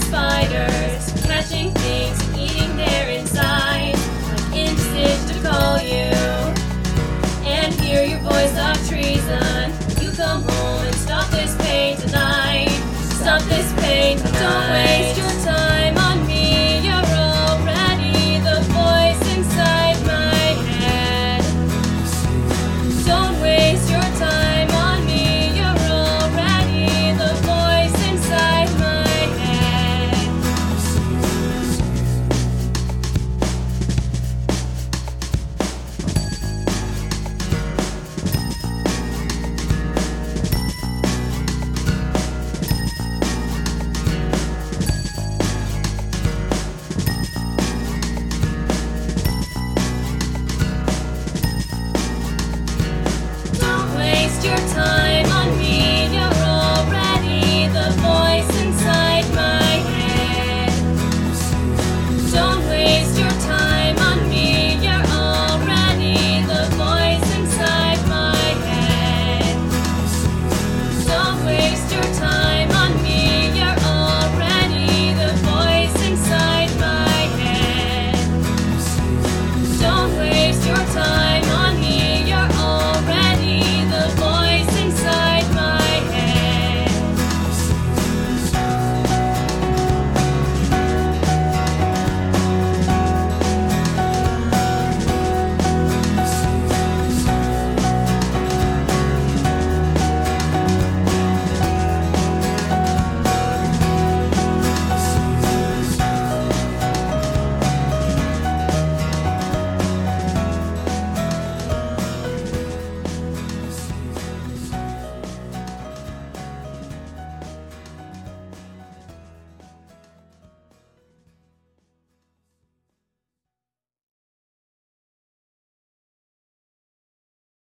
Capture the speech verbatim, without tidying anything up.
spiders, catching things and eating their insides, like instinct to call you and hear your voice of treason. You come home and stop this pain tonight. Stop this pain tonight. Don't waste your time on me. You're already the voice inside my head. Don't waste your time on me. You're already the voice inside my head. Don't waste your time.